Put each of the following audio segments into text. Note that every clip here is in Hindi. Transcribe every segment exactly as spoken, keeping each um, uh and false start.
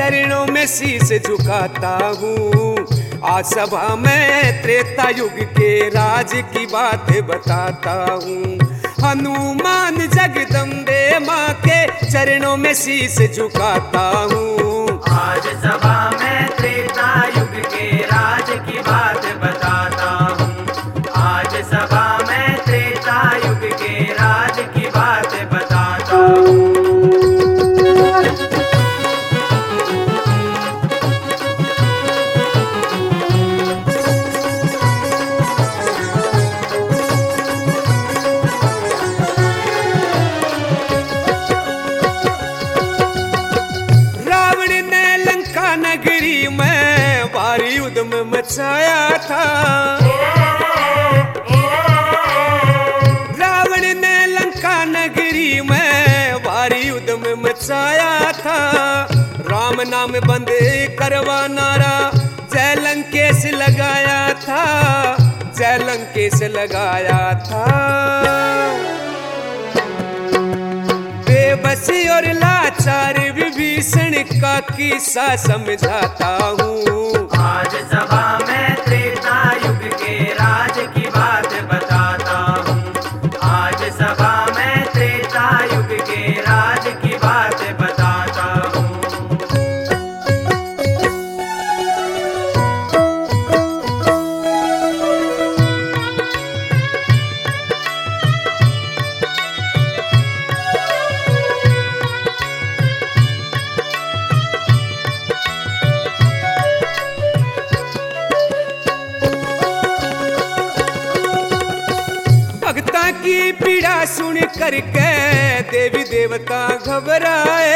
चरणों में शीश झुकाता हूँ। आज सभा में त्रेता युग के राज की बात बताता हूँ। हनुमान जगदम्बे माँ के चरणों में शीश झुकाता हूँ। आज सभा में त्रेता युग के राज की बात बताता हूँ। आज सभा में त्रेता युग के राज की बात बताता हूँ। नगरी में भारी उद्यम मचाया था। रावण ने लंका नगरी में भारी उद्यम मचाया था। राम नाम बंद करवा नारा जय लंकेश लगाया था। जय लंकेश लगाया था। बेबसी और लाचार विभीषण का किस्सा समझाता हूँ। आज सभा में त्रेता युग के राज की बात बताता हूँ। आज सभा में त्रेता युग के राज की बात बताता हूँ। भक्ता की पीड़ा सुन करके देवी देवता घबराए।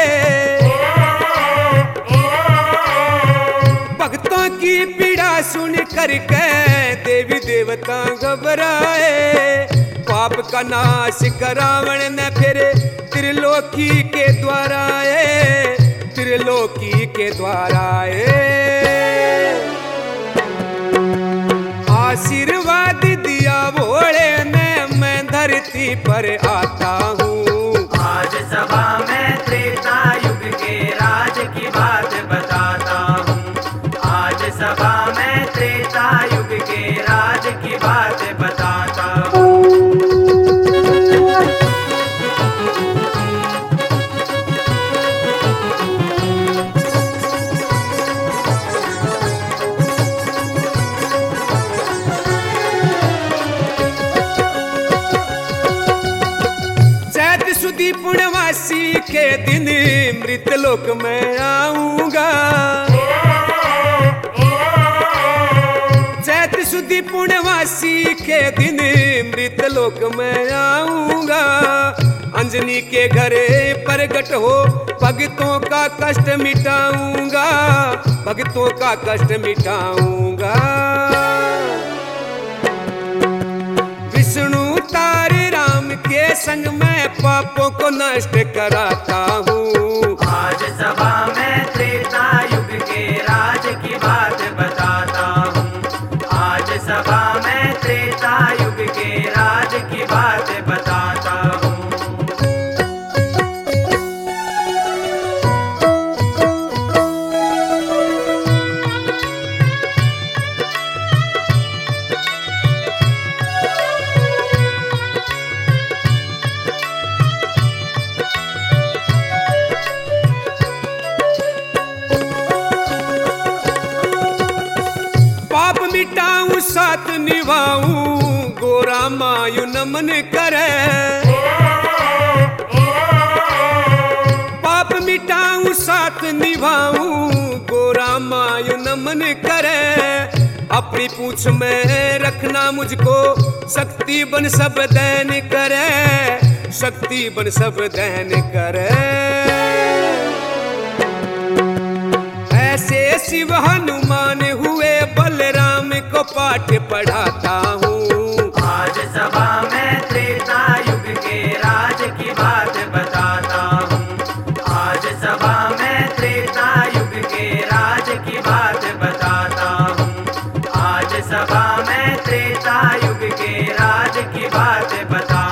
भक्तों की पीड़ा सुन करके देवी देवता घबराए। पाप का नाश करावण ने फिर त्रिलोकी के द्वार आए। त्रिलोकी के द्वार आए। आशीर्वाद दिया भोले ने मैं धरती पर आता हूँ। आज सभा में त्रेता युग के राज की बात बताता हूँ। आज सभा में त्रेता युग के राज की बात बताता हूँ। सुदी पुण्यवासी के दिन मृत लोक में आऊंगा। चैत सुदी पुण्यवासी के दिन मृत लोक में आऊंगा। अंजनी के घरे प्रगट हो भक्तों का कष्ट मिटाऊंगा। भक्तों का कष्ट मिटाऊंगा। विष्णु तारे राम के संग में पापों को नष्ट कराता हूँ। आज सभा में त्रेता युग के राज की बात बताता हूँ। आज सभा में त्रेता युग के राज की बात बताता हूँ। मिटाऊं साथ निभाऊं गोरा मायु नमन करे। पाप मिटाऊं साथ निभाऊं गोरा मायु नमन करे। अपनी पूंछ में रखना मुझको शक्ति बन सब दैन करे। शक्ति बन सब दैन करे। ऐसे शिव हनुमान हुए बलराम को पाठ पढ़ाता हूँ। आज सभा में त्रेता युग के राज की बात बताता हूँ। आज सभा में त्रेता युग के राज की बात बताता हूँ। आज सभा में त्रेता युग के राज की बात बता